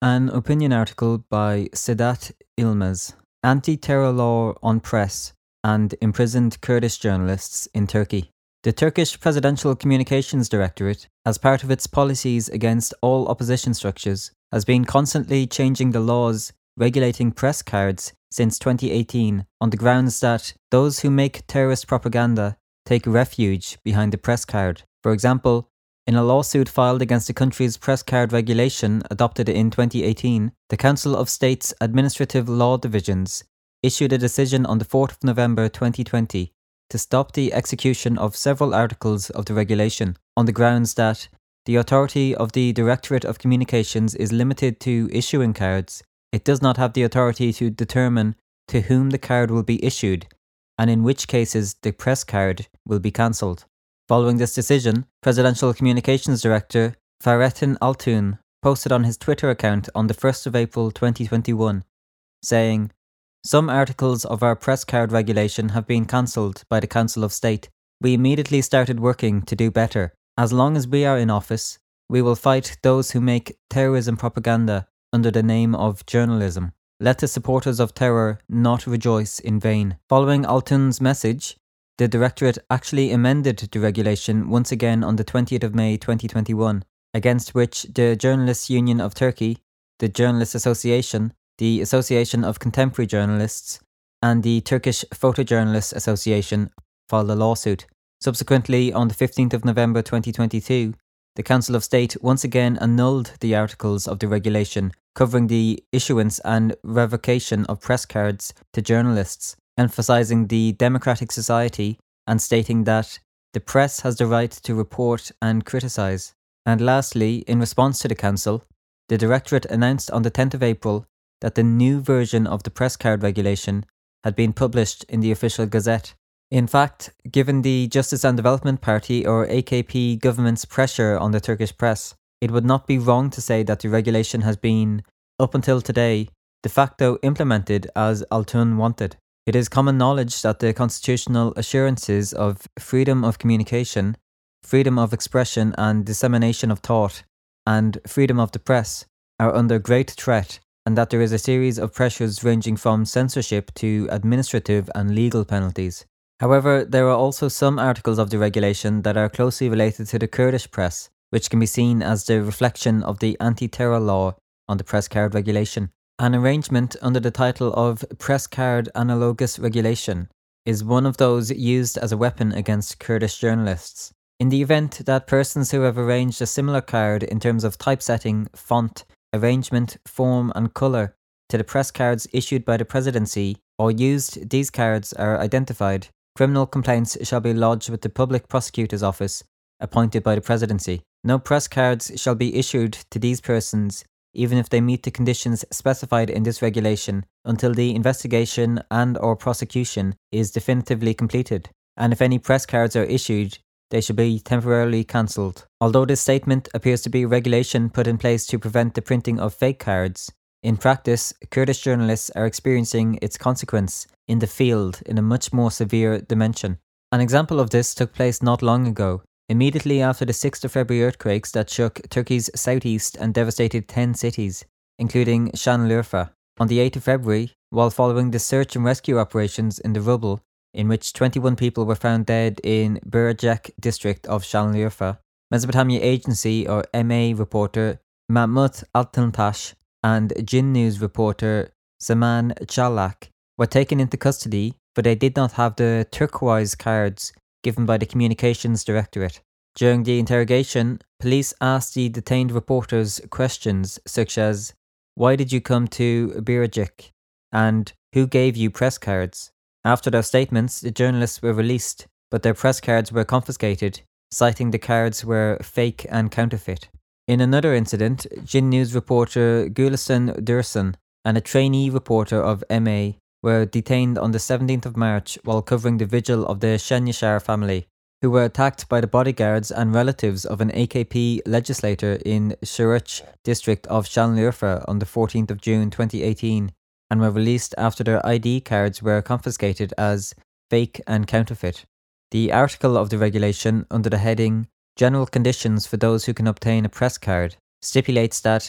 An opinion article by Sedat Ilmaz, Anti-Terror Law on Press and Imprisoned Kurdish Journalists in Turkey. The Turkish Presidential Communications Directorate, as part of its policies against all opposition structures, has been constantly changing the laws regulating press cards since 2018 on the grounds that those who make terrorist propaganda take refuge behind the press card. For example, in a lawsuit filed against the country's press card regulation adopted in 2018, the Council of State's Administrative Law Divisions issued a decision on the 4th of November 2020 to stop the execution of several articles of the regulation on the grounds that the authority of the Directorate of Communications is limited to issuing cards. It does not have the authority to determine to whom the card will be issued and in which cases the press card will be cancelled. Following this decision, Presidential Communications Director Fahrettin Altun posted on his Twitter account on the 1st of April 2021, saying, "Some articles of our press card regulation have been cancelled by the Council of State. We immediately started working to do better. As long as we are in office, we will fight those who make terrorism propaganda under the name of journalism. Let the supporters of terror not rejoice in vain." Following Altun's message, the Directorate actually amended the regulation once again on the 20th of May 2021, against which the Journalists Union of Turkey, the Journalists Association, the Association of Contemporary Journalists, and the Turkish Photojournalists Association filed a lawsuit. Subsequently, on the 15th of November 2022, the Council of State once again annulled the articles of the regulation covering the issuance and revocation of press cards to journalists, emphasizing the democratic society and stating that the press has the right to report and criticize. And lastly, in response to the Council, the Directorate announced on the 10th of April that the new version of the press card regulation had been published in the official Gazette. In fact, given the Justice and Development Party or AKP government's pressure on the Turkish press, it would not be wrong to say that the regulation has been, up until today, de facto implemented as Altun wanted. It is common knowledge that the constitutional assurances of freedom of communication, freedom of expression and dissemination of thought, and freedom of the press are under great threat, and that there is a series of pressures ranging from censorship to administrative and legal penalties. However, there are also some articles of the regulation that are closely related to the Kurdish press, which can be seen as the reflection of the anti-terror law on the press card regulation. An arrangement under the title of Press Card Analogous Regulation is one of those used as a weapon against Kurdish journalists. In the event that persons who have arranged a similar card in terms of typesetting, font, arrangement, form and colour to the press cards issued by the presidency or used these cards are identified, criminal complaints shall be lodged with the Public Prosecutor's Office appointed by the presidency. No press cards shall be issued to these persons even if they meet the conditions specified in this regulation until the investigation and or prosecution is definitively completed. And if any press cards are issued, they should be temporarily cancelled. Although this statement appears to be a regulation put in place to prevent the printing of fake cards, in practice, Kurdish journalists are experiencing its consequence in the field in a much more severe dimension. An example of this took place not long ago, immediately after the 6th of February earthquakes that shook Turkey's southeast and devastated 10 cities, including Şanlıurfa. On the 8th of February, while following the search and rescue operations in the rubble, in which 21 people were found dead in Birecik district of Şanlıurfa, Mesopotamia Agency or MA reporter Mahmut Altıntaş and Jin News reporter Zaman Çalak were taken into custody, but they did not have the turquoise cards given by the Communications Directorate. During the interrogation, police asked the detained reporters questions such as, "Why did you come to Birecik?" and "Who gave you press cards?" After their statements, the journalists were released, but their press cards were confiscated, citing the cards were fake and counterfeit. In another incident, Jin News reporter Gülistan Dursun and a trainee reporter of MA were detained on the 17th of March while covering the vigil of the Şenyashar family, who were attacked by the bodyguards and relatives of an AKP legislator in Suruç district of Şanlıurfa on the 14th of June 2018, and were released after their ID cards were confiscated as fake and counterfeit. The article of the regulation under the heading General Conditions for Those Who Can Obtain a Press Card stipulates that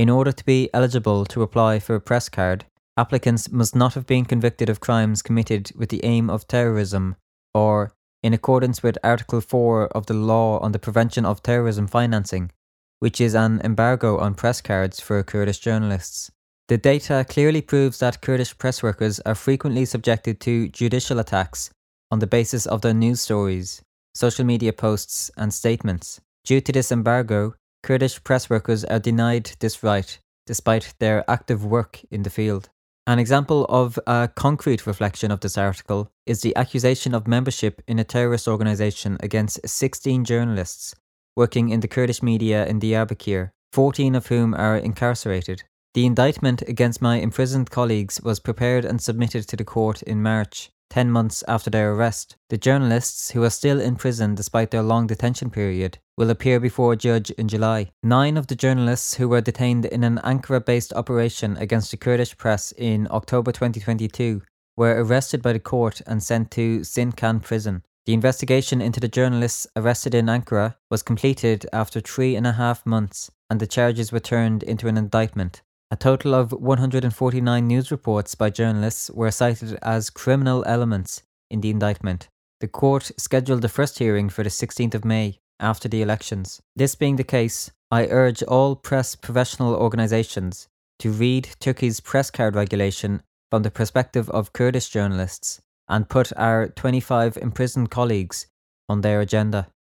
In order to be eligible to apply for a press card, applicants must not have been convicted of crimes committed with the aim of terrorism or in accordance with Article 4 of the Law on the Prevention of Terrorism Financing, which is an embargo on press cards for Kurdish journalists. The data clearly proves that Kurdish press workers are frequently subjected to judicial attacks on the basis of their news stories, social media posts, and statements. Due to this embargo, Kurdish press workers are denied this right despite their active work in the field. An example of a concrete reflection of this article is the accusation of membership in a terrorist organisation against 16 journalists working in the Kurdish media in Diyarbakir, 14 of whom are incarcerated. The indictment against my imprisoned colleagues was prepared and submitted to the court in March, 10 months after their arrest. The journalists, who are still in prison despite their long detention period, will appear before a judge in July. 9 of the journalists who were detained in an Ankara-based operation against the Kurdish press in October 2022 were arrested by the court and sent to Sincan prison. The investigation into the journalists arrested in Ankara was completed after 3.5 months, and the charges were turned into an indictment. A total of 149 news reports by journalists were cited as criminal elements in the indictment. The court scheduled the first hearing for the 16th of May, after the elections. This being the case, I urge all press professional organisations to read Turkey's press card regulation from the perspective of Kurdish journalists and put our 25 imprisoned colleagues on their agenda.